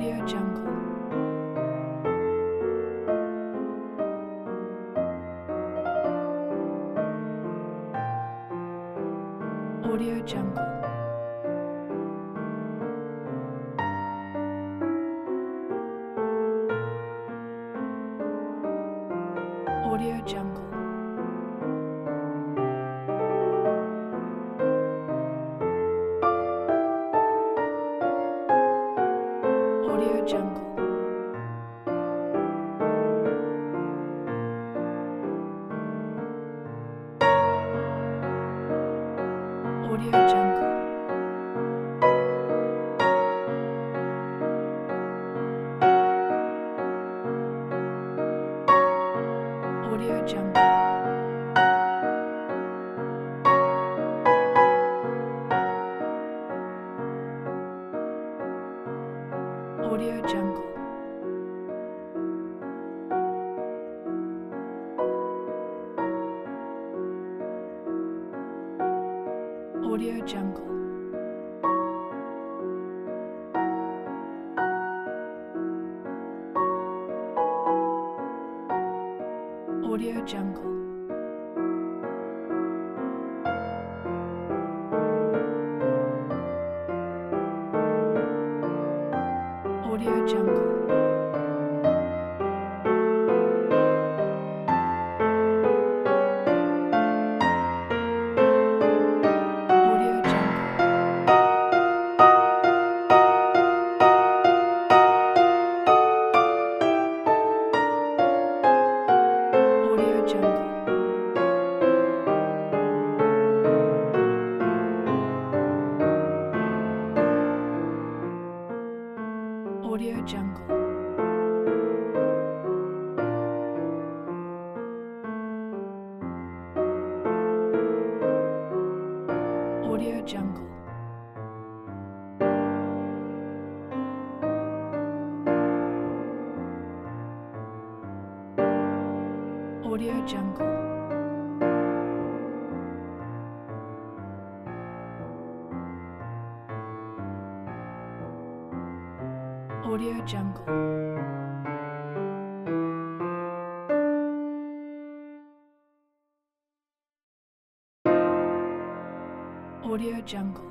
Audio Jungle. Audio Jungle. Audio Jungle. Audio Jungle. Audio Jungle. Audio Jungle. Audio Jungle. Audio Jungle. Audio Jungle. Audio Jungle. Audio Jungle. Audio Jungle. Audio Jungle. Audio Jungle. Audio Jungle. Audio Jungle.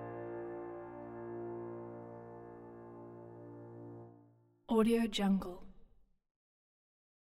Audio Jungle.